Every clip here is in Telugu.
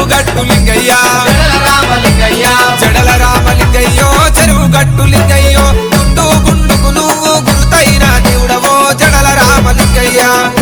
గట్టు లింగయ్య జడల రామలింగయ్య జడల రామలింగయ్యో చెరువు గట్టు లింగయ్యో గుండు గుండుకు నువ్వు గురుతైన దేవుడవో జడల రామలింగయ్య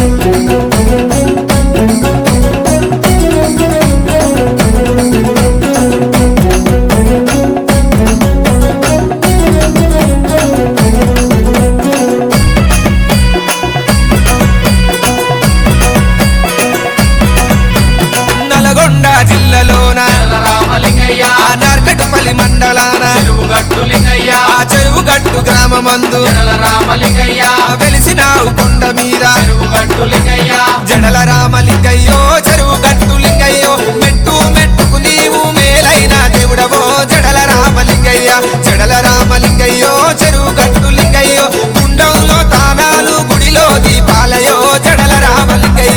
నల్గొండ జిల్లాలోన జడల రామలింగయ్య నార్కట్పల్లి మండలాన చెరువు గట్టు లింగయ్య ఆ చెరువు గట్టు గ్రామమందు జడల రామలింగయ్య వెలిసినావు కొండ మీద చెరువు గట్టు లింగయ్య జడల రామలింగయ్యో చెరువు గట్టు లింగయ్యో మెట్టు మెట్టుకు నీవు మేలైన దేవుడవో జడల రామలింగయ్య జడల రామలింగయ్యో చెరువు గట్టు లింగయ్యో గుండంలో తానాలు గుడిలో దీపాలయో జడల రామలింగయ్య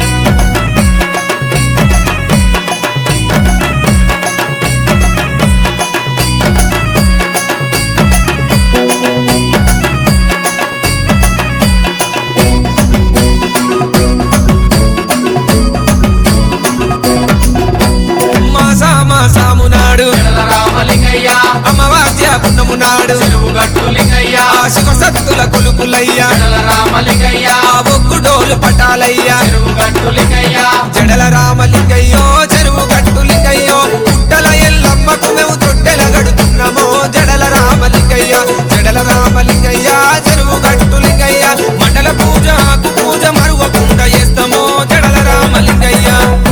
మాసామునాడు జడల రామలింగయ్య అమావాస్య పున్నమునాడు చెరువు గట్టు లింగయ్య శివ సత్తుల కొలుకులయ్యా జడల రామలింగయ్య ఒగ్గుడోలు పటాలయ్యా చెరువు గట్టు లింగయ్య జడల రామలింగయ్యో చెరువు గట్టు లింగయ్యో పుట్టల ఎల్లమ్మకు మేము తొట్టెల గడుతున్నామో జడల రామలింగయ్య జడల రామలింగయ్య చెరువు గట్టు లింగయ్య మండల పూజ ఆకు పూజ మరువకుండా చేస్తామో జడల రామలింగయ్య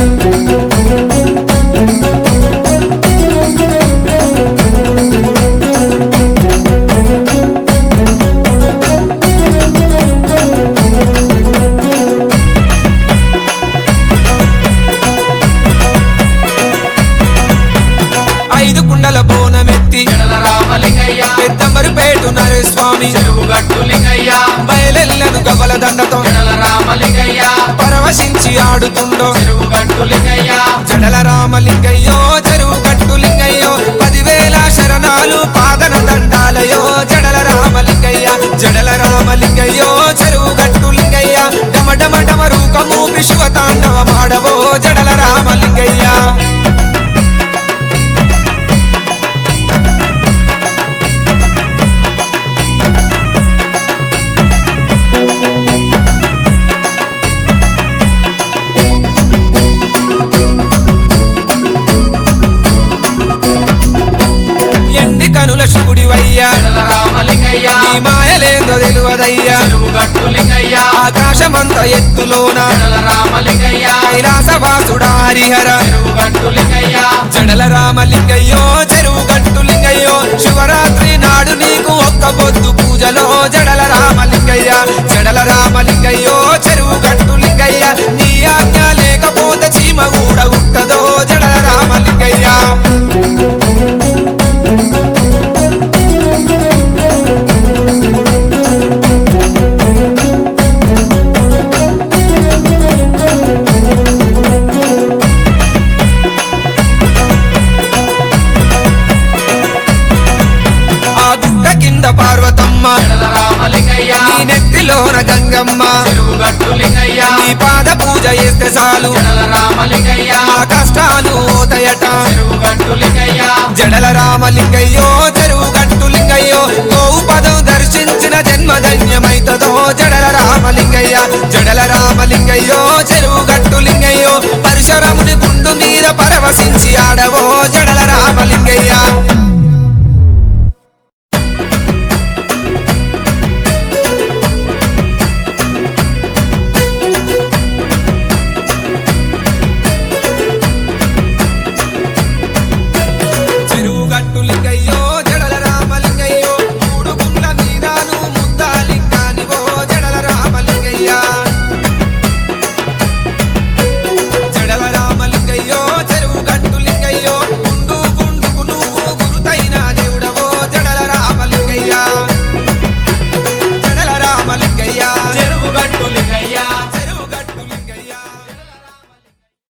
ఐదు కుండల బోనమెత్తి జడల రామలింగయ్య పెద్దమరిపేటు నరేస్వామి చెరువు గట్టు లింగయ్య బయలెల్లను గవల దండతో జడల రామలింగయ్య పరవశించి ఆడుతుండో చెరువు గట్టు లింగయ్య జడల రామలింగయ్యో చెరువు గట్టు లింగయ్యో 10,000 శరణాలు పాదన దండాలయో జడల రామలింగయ్య జడల రామలింగయ్యో చెరువు గట్టు లింగయ్య డమడమ డమరూకము విశ్వ తాండవ మాడవో జడల రామలింగయ్య ఎండి కనుల శివుడివయ్యా జడల రామలింగయ్య నీ మాయలేందో తెలువదయ్యా చెరువు గట్టు లింగయ్య ఆకాశమంత ఎత్తులోన జడల రామలింగయ్య కైలాసవాసుడా హరిహర చెరువు గట్టు లింగయ్య జడల రామలింగయ్యో చెరువు గట్టు లింగయ్యో శివరాత్రి నాడు నీకు ఒక్క పొద్దు పూజలో జడల రామలింగయ్య జడల రామలింగయ్యో చెరువు గట్టు లింగయ్య నీ ఆజ్ఞ లేకపోతే చీమ కూడా ఉంటదో జడల రామలింగయ్య ఆ గుట్ట కింద పార్వతమ్మ జడల రామలింగయ్య నీ నెత్తిలోన గంగమ్మ చెరువు గట్టు లింగయ్య నీ పాద పూజ చేస్తే చాలు జడల రామలింగయ్య ఆ కష్టాలు పోతాయట చెరువు గట్టు లింగయ్య జడల రామలింగయ్యో చెరువు గట్టు లింగయ్యో గోవు పదం దర్శించిన జన్మధన్యమైతదో జడల రామలింగయ్య జడల రామలింగయ్యో చెరువు గట్టు లింగయ్యో పరశురాముని గుండు మీద పరవశించి ఆడవో జడల రామలింగయ్య